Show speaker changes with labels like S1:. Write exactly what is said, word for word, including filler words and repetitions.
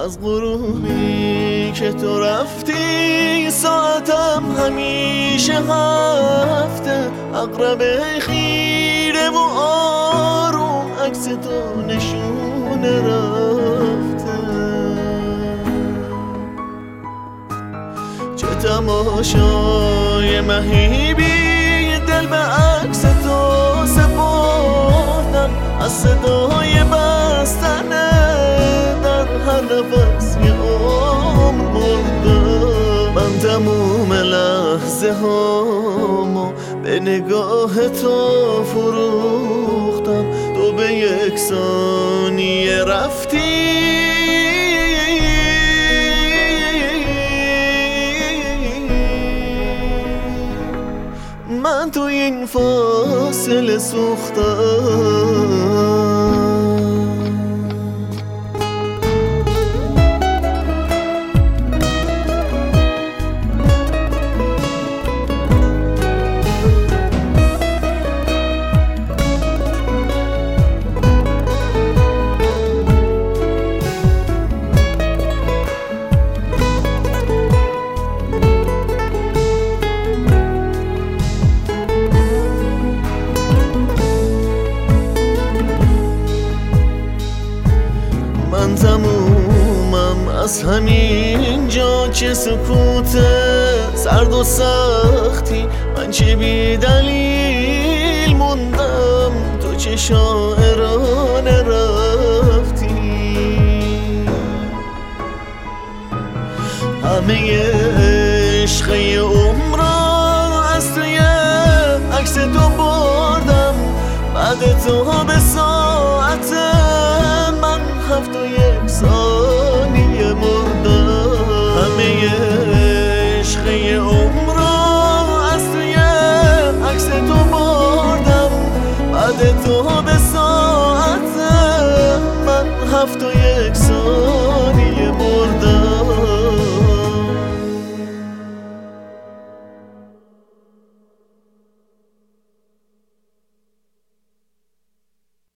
S1: از غروبی که تو رفتی ساعتم همیشه هفته، عقرب خیره و آروم عکس تو نشونه رفته. چه تماشای مهیبی دل به عکس تو سپردم، از صدای بستنه در هر نفس یه عمر مردم. من تموم لحظه هامو به نگاه تو فروختم، تو به یک ثانیه رفتی من تو این فاصله سوختم. من تمومم از همین جا، چه سکوت سرد و سختی، من چه بی دلیل موندم، تو چه شاعرانه رفتی. همه عشق یه عمرم از توی عکس تو بردم، بعد تو به سال